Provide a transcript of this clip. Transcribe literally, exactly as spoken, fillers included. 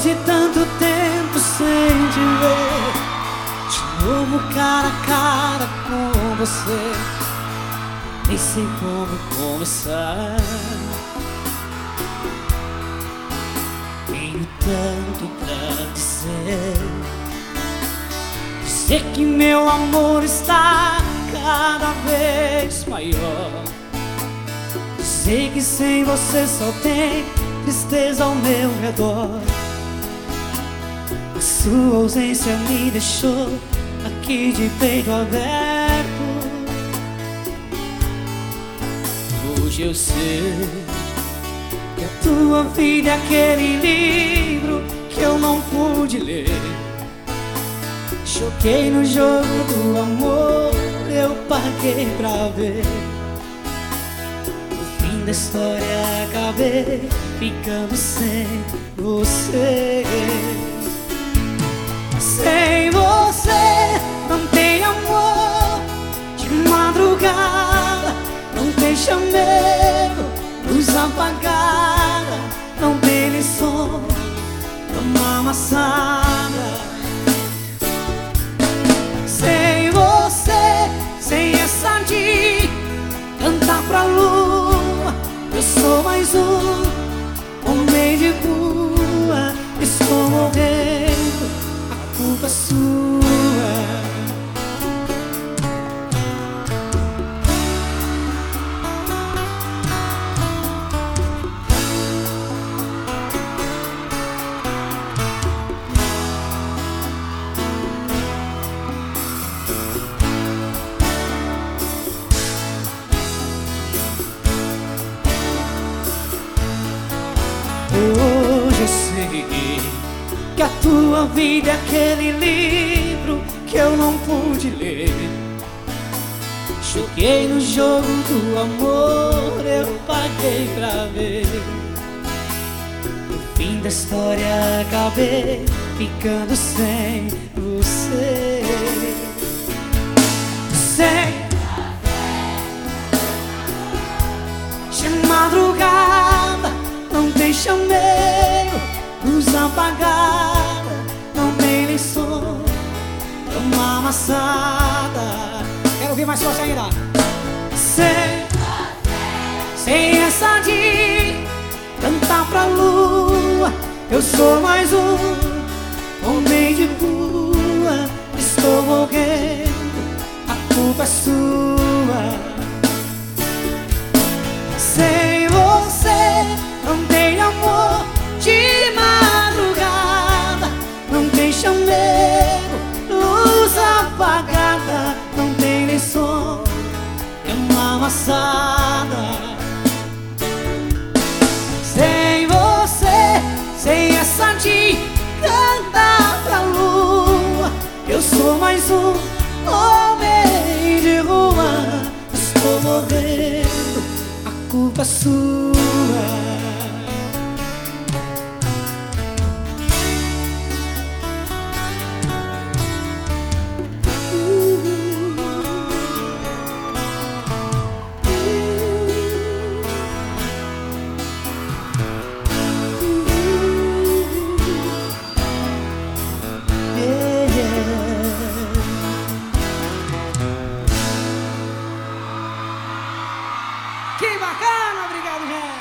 de tanto tempo sem te ver, de novo cara a cara com você, nem sei como começar. Tenho tanto pra dizer, dizer que meu amor está cada vez maior, dizer que sem você só tem tristeza ao meu redor. A sua ausência me deixou aqui de peito aberto. Hoje eu sei que a tua vida é aquele livro que eu não pude ler. Choquei no jogo do amor, eu paguei pra ver. No fim da história acabei ficando sem você. Sem você não tem amor de madrugada, não tem chamego, luz apagada, não tem lição, cama amassada. Sem você, sem essa de cantar pra lua, eu sou mais um homem de rua. Estou morrendo, a culpa é sua. Hoje eu sei que a tua vida é aquele livro que eu não pude ler. Joguei no jogo do amor, eu paguei pra ver. No fim da história acabei ficando sem você. Sem de madrugada, não tem chamego, luz apagada, não tem nem som, cama amassada. Quero ouvir mais forte ainda. Sem, sem essa de cantar pra lua, eu sou mais um homem de rua. Estou morrendo, a culpa é sua. Sem você não tem amor de madrugada, não tem chamego, luz apagada, não tem nem som, cama amassada. Sem você, sem essa de cantar pra lua, eu sou mais um homem de rua. Estou morrendo, a culpa é sua. Que bacana, obrigado, gente.